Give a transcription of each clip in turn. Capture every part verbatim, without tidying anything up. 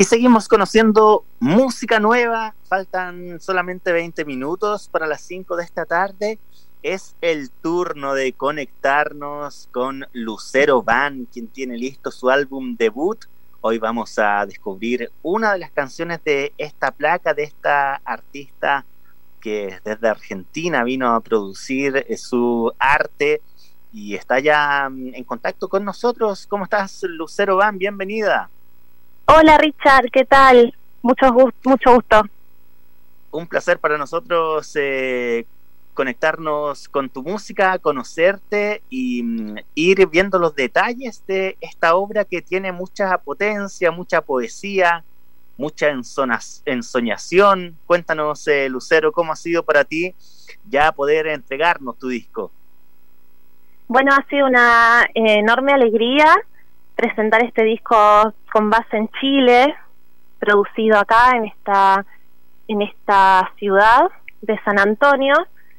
Y seguimos conociendo música nueva. Faltan solamente veinte minutos para las cinco de esta tarde. Es el turno de conectarnos con Lucero Band, quien tiene listo su álbum debut. Hoy vamos a descubrir una de las canciones de esta placa, de esta artista que desde Argentina vino a producir su arte y está ya en contacto con nosotros. ¿Cómo estás, Lucero Band? Bienvenida. Hola, Richard, ¿qué tal? Mucho gusto. Mucho gusto. Un placer para nosotros eh, conectarnos con tu música, conocerte y mm, ir viendo los detalles de esta obra que tiene mucha potencia, mucha poesía, mucha ensonas, ensoñación. Cuéntanos, eh, Lucero, ¿cómo ha sido para ti ya poder entregarnos tu disco? Bueno, ha sido una eh, enorme alegría presentar este disco con base en Chile, producido acá en esta en esta ciudad de San Antonio.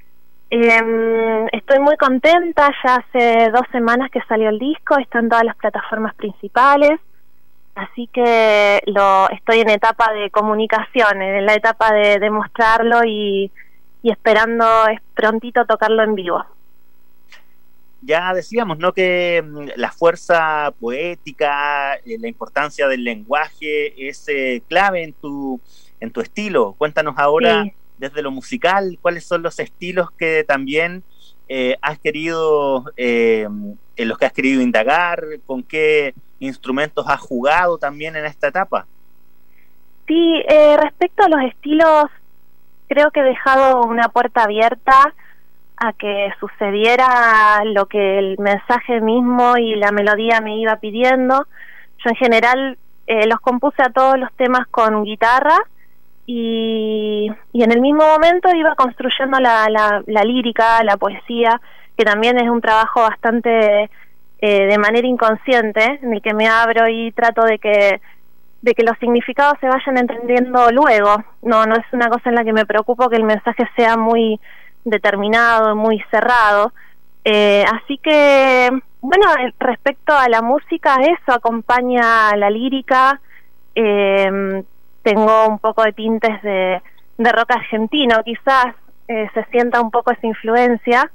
Eh, estoy muy contenta, ya hace dos semanas que salió el disco, está en todas las plataformas principales, así que lo estoy en etapa de comunicación, en la etapa de, de mostrarlo y, y esperando es prontito tocarlo en vivo. Ya decíamos, ¿no?, que la fuerza poética, eh, la importancia del lenguaje es eh, clave en tu en tu estilo. Cuéntanos ahora, sí, desde lo musical, ¿cuáles son los estilos que también eh, has querido, eh, en los que has querido indagar? ¿Con qué instrumentos has jugado también en esta etapa? Sí, eh, respecto a los estilos, creo que he dejado una puerta abierta a que sucediera lo que el mensaje mismo y la melodía me iba pidiendo. Yo en general eh, los compuse a todos los temas con guitarra y, y en el mismo momento iba construyendo la, la, la lírica, la poesía, que también es un trabajo bastante eh, de manera inconsciente, en el que me abro y trato de que de que los significados se vayan entendiendo luego. No, no es una cosa en la que me preocupo que el mensaje sea muy determinado, muy cerrado, eh, así que bueno, respecto a la música, eso acompaña la lírica. eh, tengo un poco de tintes de, de rock argentino, quizás eh, se sienta un poco esa influencia,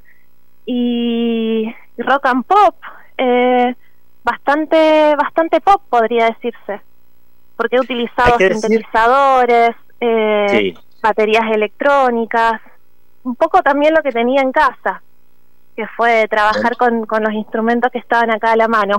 y rock and pop, eh, bastante bastante pop podría decirse, porque he utilizado sintetizadores, eh, sí, baterías electrónicas, un poco también lo que tenía en casa, que fue trabajar con, con los instrumentos que estaban acá a la mano.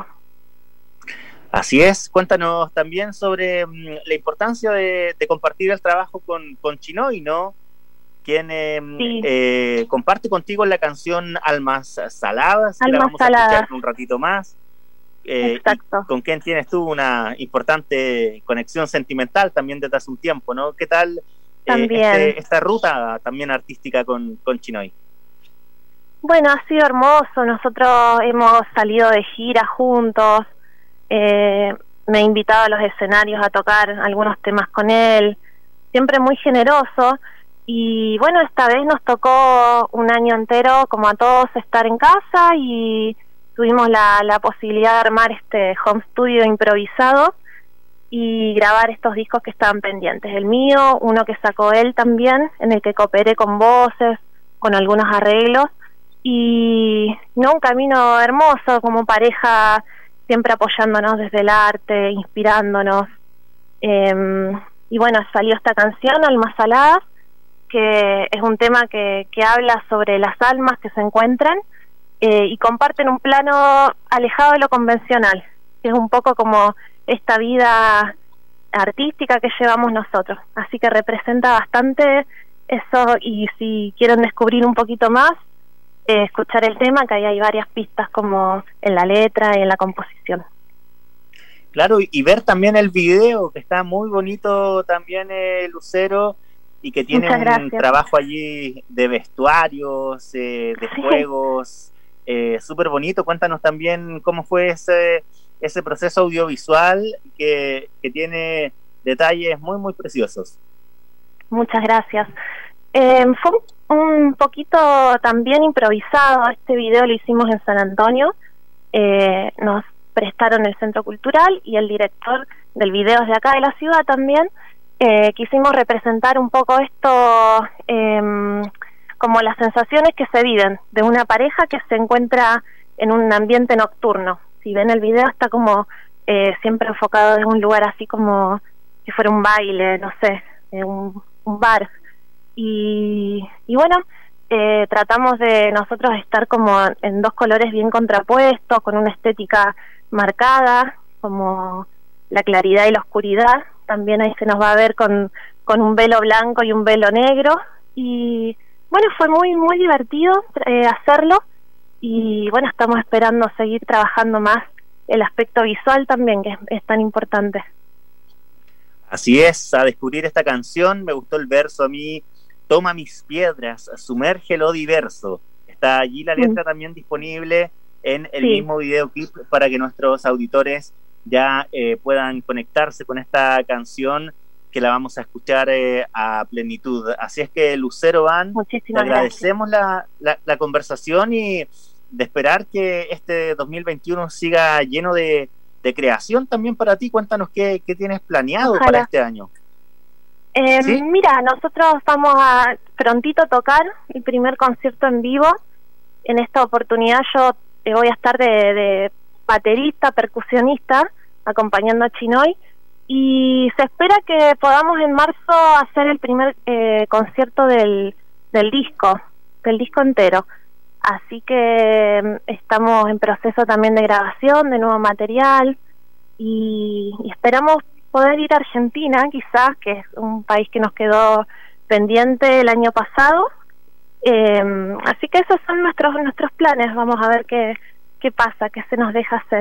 Así es. Cuéntanos también sobre um, la importancia de, de compartir el trabajo con, con Chinoy, ¿no? Quien eh, sí. eh, comparte contigo la canción Almas Saladas, que la vamos Saladas. a escuchar un ratito más. Eh, Exacto. Con quien tienes tú una importante conexión sentimental también desde hace un tiempo, ¿no? ¿Qué tal Eh, este, esta ruta también artística con, con Chinoy? Bueno, ha sido hermoso. Nosotros hemos salido de gira juntos, eh, me ha invitado a los escenarios a tocar algunos temas con él, siempre muy generoso. Y bueno, esta vez nos tocó un año entero, como a todos, estar en casa, y tuvimos la, la posibilidad de armar este home studio improvisado y grabar estos discos que estaban pendientes, el mío, uno que sacó él también, en el que cooperé con voces, con algunos arreglos, y no, un camino hermoso como pareja, siempre apoyándonos desde el arte, inspirándonos, eh, y bueno, salió esta canción, Almas Saladas, que es un tema que, que habla sobre las almas que se encuentran eh, y comparten un plano alejado de lo convencional, que es un poco como esta vida artística que llevamos nosotros, así que representa bastante eso. Y si quieren descubrir un poquito más, eh, escuchar el tema, que ahí hay varias pistas como en la letra y en la composición. Claro, y ver también el video, que está muy bonito también, eh, Lucero, y que tiene un trabajo allí de vestuarios, eh, de sí. juegos, eh, súper bonito. Cuéntanos también cómo fue ese ese proceso audiovisual que, que tiene detalles muy, muy preciosos. Muchas gracias. Eh, fue un poquito también improvisado. Este video lo hicimos en San Antonio. Eh, nos prestaron el Centro Cultural y el director del video de acá de la ciudad también, eh, quisimos representar un poco esto, eh, como las sensaciones que se viven de una pareja que se encuentra en un ambiente nocturno. Si ven el video está como eh, siempre enfocado en un lugar así como si fuera un baile, no sé, eh, un, un bar. Y, y bueno, eh, tratamos de nosotros estar como en dos colores bien contrapuestos, con una estética marcada, como la claridad y la oscuridad. También ahí se nos va a ver con, con un velo blanco y un velo negro. Y bueno, fue muy, muy divertido eh, hacerlo. Y bueno, estamos esperando seguir trabajando más el aspecto visual también, que es, es tan importante. Así es, a descubrir esta canción, me gustó el verso a mí: toma mis piedras, sumerge lo diverso. Está allí la letra mm. también disponible en el sí. mismo videoclip para que nuestros auditores ya eh, puedan conectarse con esta canción, que la vamos a escuchar eh, a plenitud. Así es que, Lucero Band, te agradecemos la, la, la conversación y de esperar que este dos mil veintiuno siga lleno de, de creación también para ti. Cuéntanos qué, qué tienes planeado Ojalá. para este año. Eh, ¿Sí? Mira, nosotros vamos a prontito tocar el primer concierto en vivo. En esta oportunidad yo eh, voy a estar de, de baterista, percusionista, acompañando a Chinoy. Y se espera que podamos en marzo hacer el primer eh, concierto del, del disco, del disco entero. Así que eh, estamos en proceso también de grabación, de nuevo material, y, y esperamos poder ir a Argentina, quizás, que es un país que nos quedó pendiente el año pasado. Eh, así que esos son nuestros nuestros planes. Vamos a ver qué, qué pasa, qué se nos deja hacer.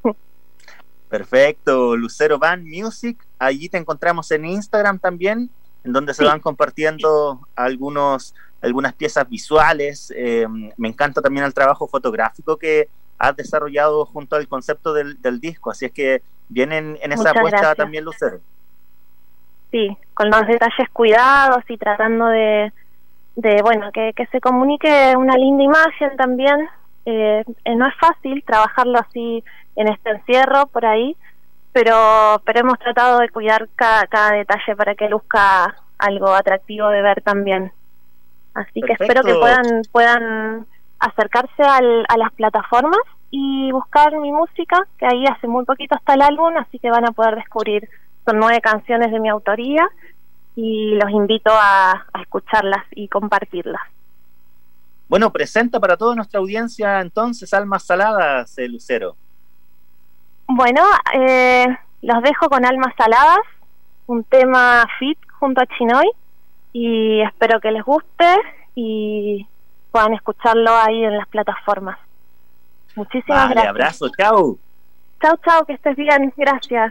Perfecto, Lucero Band Music. Allí te encontramos en Instagram también, en donde se sí. van compartiendo algunos algunas piezas visuales. Eh, me encanta también el trabajo fotográfico que has desarrollado junto al concepto del, del disco, así es que vienen en esa Muchas apuesta gracias. También, Lucero. Sí, con los detalles cuidados y tratando de, de bueno, que, que se comunique una linda imagen también. Eh, eh, no es fácil trabajarlo así en este encierro por ahí, pero pero hemos tratado de cuidar cada, cada detalle para que luzca algo atractivo de ver también. Así Perfecto. Que espero que puedan puedan acercarse al, a las plataformas y buscar mi música, que ahí hace muy poquito está el álbum, así que van a poder descubrir, son nueve canciones de mi autoría y los invito a, a escucharlas y compartirlas. Bueno, presenta para toda nuestra audiencia entonces Almas Saladas, eh, Lucero. Bueno, eh, los dejo con Almas Saladas, un tema fit junto a Chinoy, y espero que les guste y puedan escucharlo ahí en las plataformas. Muchísimas vale, gracias. Abrazo, chao. Chao, chao, que estés bien, gracias.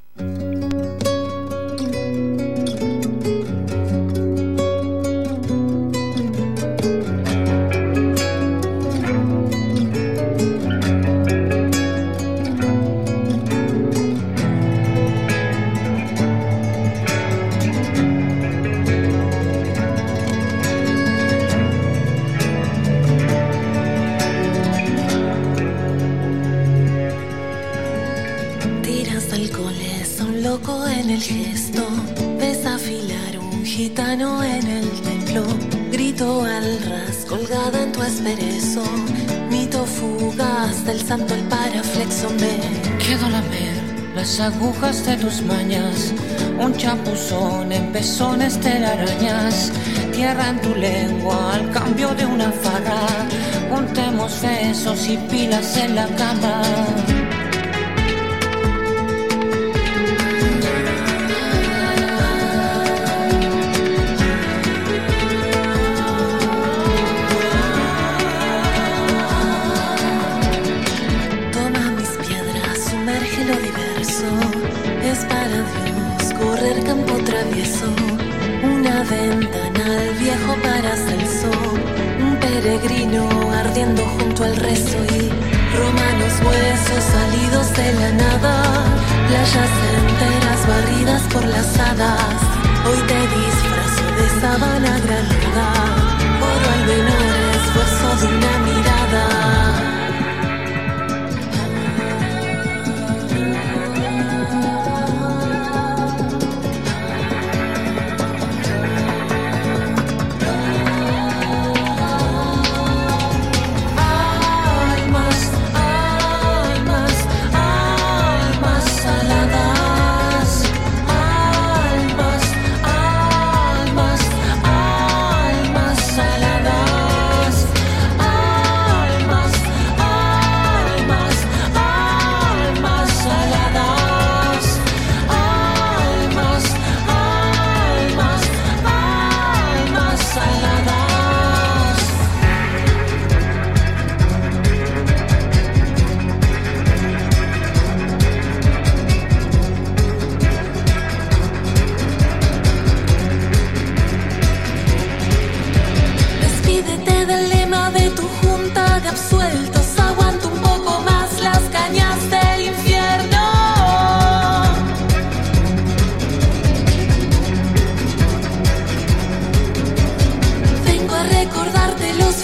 En el gesto, ves afilar un gitano en el templo, grito al ras colgada en tu asperezo, mito fugaz del santo el paraflexo. Me quedo lamer las agujas de tus mañas, un chapuzón en pezones telarañas, tierra en tu lengua al cambio de una farra, juntemos besos y pilas en la cama. Una ventana al viejo Paracelso, un peregrino ardiendo junto al rezo y romanos huesos salidos de la nada, playas enteras barridas por las hadas. Hoy te disfrazo de sabana granada, oro al menor esfuerzo de una mirada.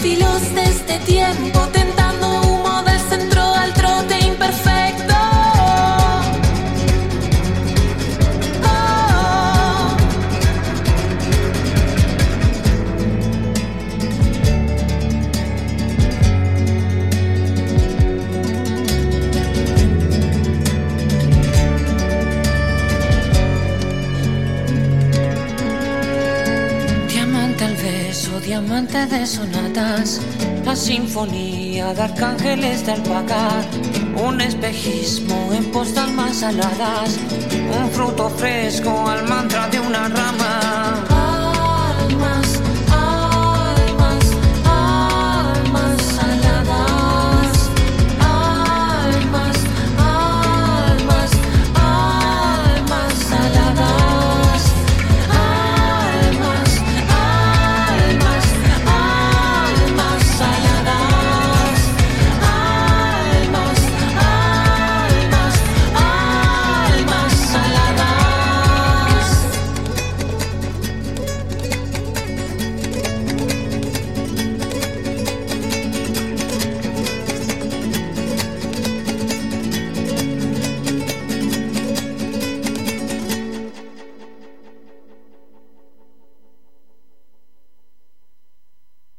filos de este tiempo, tentando humo del centro al trote imperfecto. Oh. Diamante al beso, diamante de sonatas, la sinfonía de arcángeles de alpaca, un espejismo en postas más aladas, un fruto fresco al mantra de una rama.